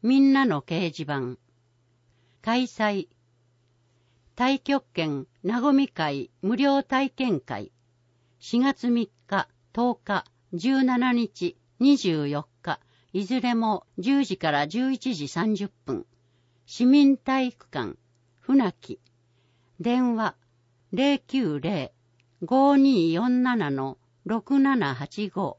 みんなの掲示板。開催。太極拳なごみ会無料体験会。4月3日、10日、17日、24日、いずれも10時から11時30分。市民体育館、船木。電話、090-5247-6785。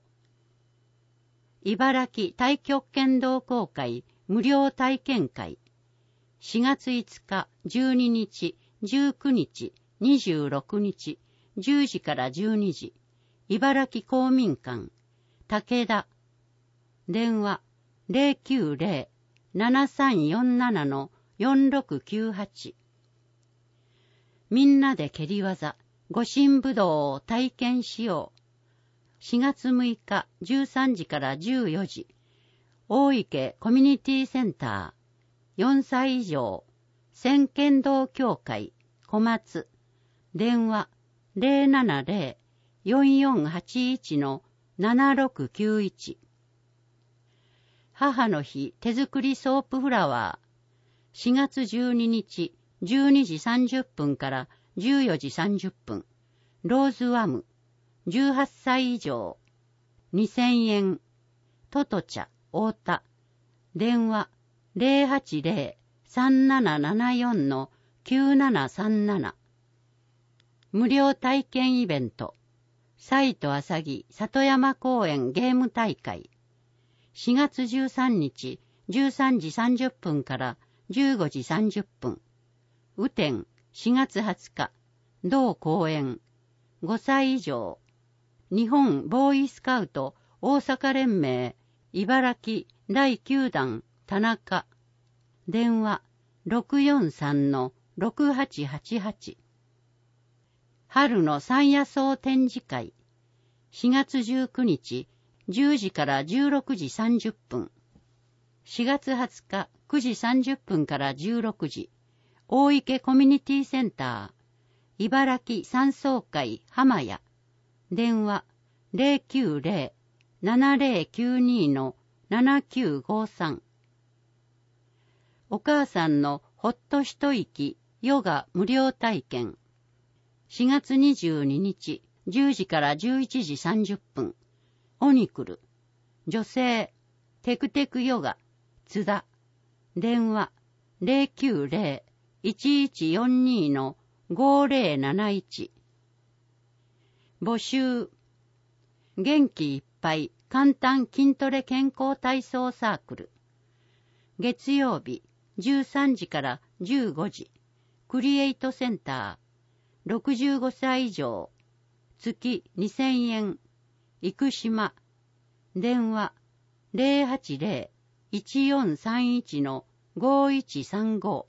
茨城太極拳同好会無料体験会。4月5日、12日、19日、26日、10時から12時。茨城公民館、武田。電話、090-7347-4698。みんなで蹴り技、護身武道を体験しよう。4月6日、13時から14時。大池コミュニティセンター。4歳以上。先剣道協会、小松。電話、070-4481-7691。母の日手作りソープフラワー。4月12日、12時30分から14時30分。ローズワム。18歳以上。2000円。トト茶、太田。電話、080-3774-9737。無料体験イベント。西都朝木里山公園ゲーム大会。4月13日、13時30分から15時30分。雨天、4月20日。同公園。5歳以上。日本ボーイスカウト大阪連盟茨城第9弾田中。電話 643-6888。春の山野草展示会。4月19日、10時から16時30分。4月20日、9時30分から16時。大池コミュニティセンター。茨城山荘会浜屋。電話 090-7092-7953。お母さんのほっと一息ヨガ無料体験。4月22日、10時から11時30分。オニクル。女性。テクテクヨガ。津田。電話。090-1142-5071。募集。元気いっぱい簡単筋トレ健康体操サークル。月曜日、13時から15時。クリエイトセンター。65歳以上。月2000円。生島。電話。080-1431-5135。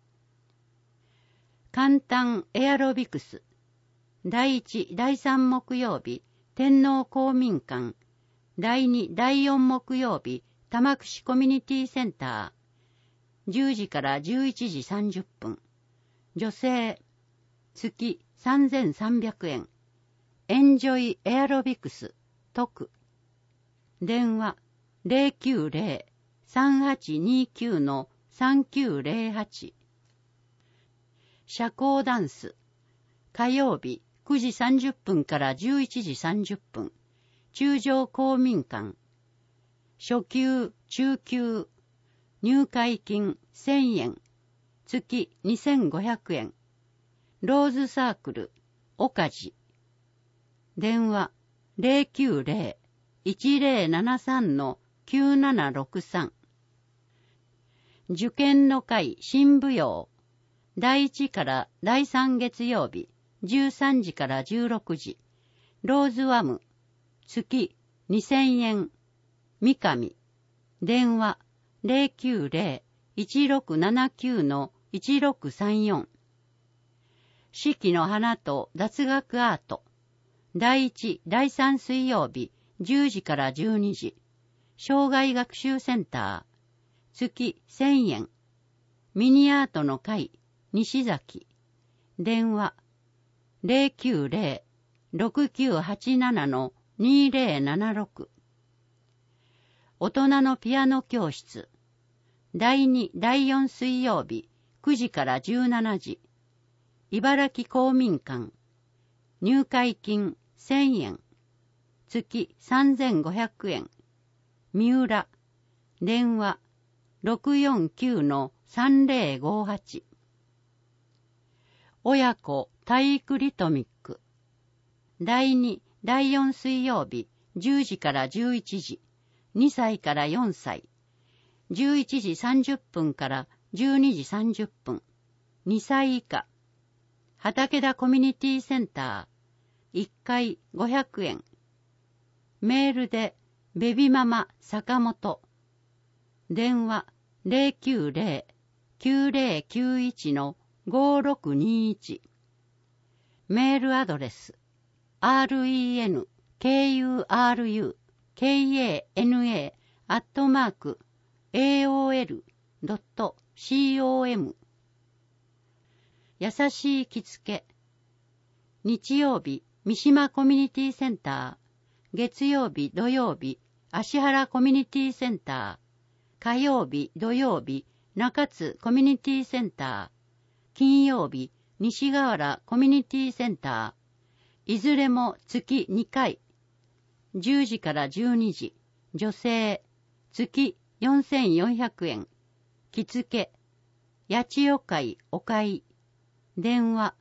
簡単エアロビクス。第1、第3木曜日、天皇公民館。第2、第4木曜日、玉串コミュニティセンター。10時から11時30分。女性。月3300円。エンジョイエアロビクス。特。電話。090-3829-3908。社交ダンス。火曜日9時30分から11時30分。中条公民館。初級、中級。入会金1000円。月2500円。ローズサークル。岡地。電話。090-1073-9763。受験の会新舞踊。第1から第3月曜日、13時から16時。ローズワム。月2000円。三上。電話。090-1679-1634。四季の花と雑学アート。第1、第3水曜日、10時から12時。障害学習センター。月1000円。ミニアートの会、西崎。電話。090-6987-2076。大人のピアノ教室。 第2、第4水曜日9時から17時。茨城公民館。入会金1000円。月3500円。三浦。電話 649-3058。親子体育リトミック。第2、第4水曜日10時から11時。2歳から4歳。11時30分から12時30分。2歳以下。畠田コミュニティセンター。1回500円。メールでベビママ坂本。電話 090-9091-5621。メールアドレス renkura@aol.com。 優しい着付け。日曜日三島コミュニティセンター。月曜日土曜日芦原コミュニティセンター。火曜日土曜日中津コミュニティセンター。金曜日西河原コミュニティセンター。いずれも月2回。10時から12時。女性。月4400円。着付け。八千代会お買い。電話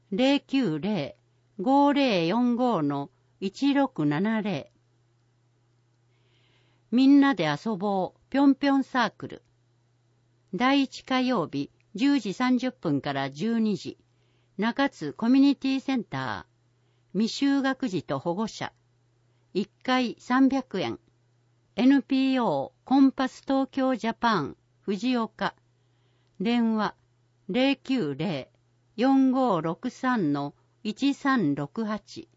090-5045-1670。みんなで遊ぼうぴょんぴょんサークル。第1火曜日10時30分から12時。中津コミュニティセンター。未就学児と保護者。1回300円。NPO コンパス東京ジャパン藤岡。電話 090-4563-1368。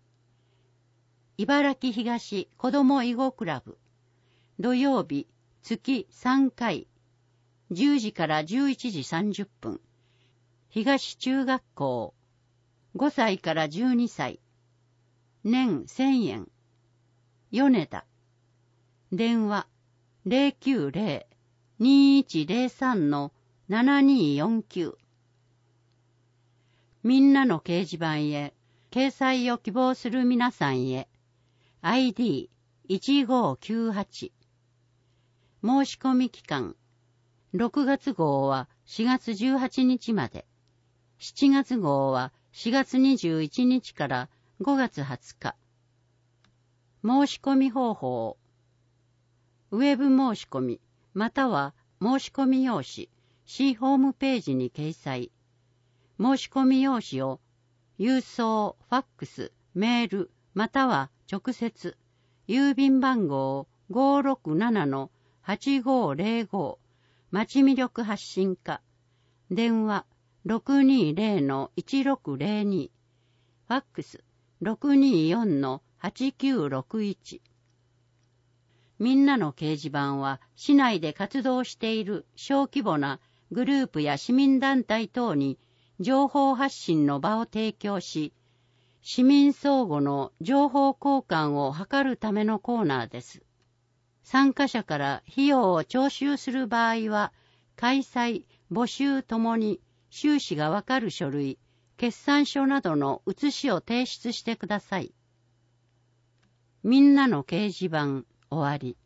茨城東子ども囲碁クラブ。土曜日月3回。10時から11時30分。東中学校。5歳から12歳。年1000円。米田。電話 090-2103-7249。みんなの掲示板へ掲載を希望する皆さんへ ID1598。申し込み期間6月号は4月18日まで。7月号は4月21日から5月20日。申し込み方法。ウェブ申し込み、または申し込み用紙、市ホームページに掲載。申し込み用紙を郵送、ファックス、メール、または直接、郵便番号 567-8505、町魅力発信課。電話 620-1602。ファックス 624-8961。みんなの掲示板は市内で活動している小規模なグループや市民団体等に情報発信の場を提供し、市民相互の情報交換を図るためのコーナーです。参加者から費用を徴収する場合は、開催、募集ともに収支がわかる書類、決算書などの写しを提出してください。みんなの掲示板終わり。